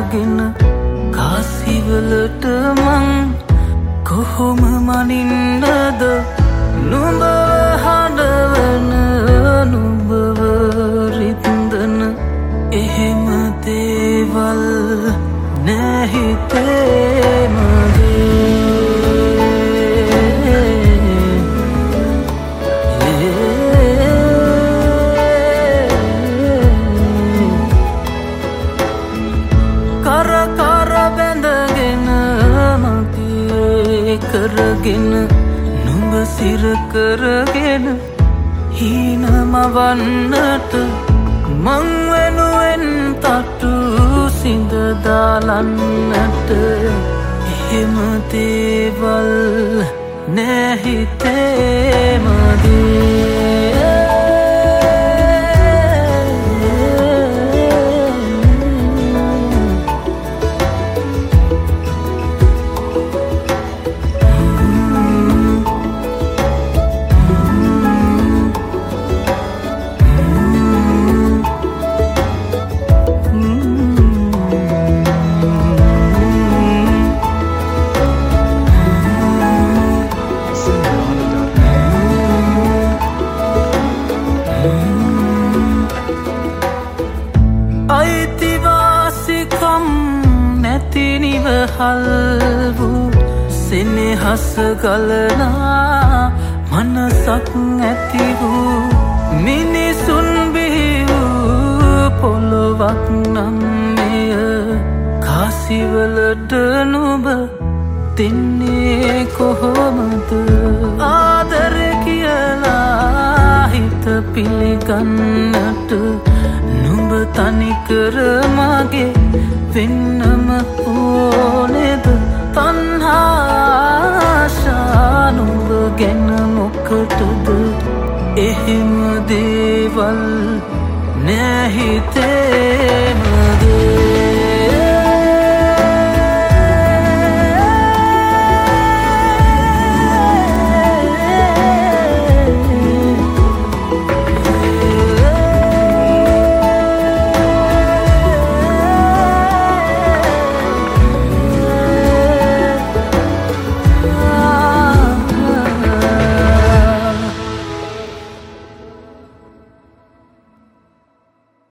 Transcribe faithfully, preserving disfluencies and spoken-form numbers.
අරගෙන කාසිවලට මං කොහොම මනින්නද නුඹව හඬවන නුඹව රින්දන එහෙම දේවල් නැහිතේ මගේ කර කර බැඳගෙන මගේ කරගෙන නුඹ සිර කරගෙන හීනමවන්නට මං වෙනුවෙන් තට්ටු සිඳ දාලන්නට එහෙම දේවල් නැහිතේ මගේ අයිතිවාසිකම් නැති නිවහල් වූ සෙනෙහස ගලනා මනසක් ඇති වූ මිනිසුන් බිහි වූ පොළොවක් නම් මෙය කාසිවලට නුඹ දෙන්නේ කොහොමද ආදරේ කියලා හිත පිළිගන්නට නුඹ තනිකර මගේ වෙන්නම ඕනේද තණ්හාශා නුඹ ගැන මොකටද එහෙම දේවල් නැහිතේ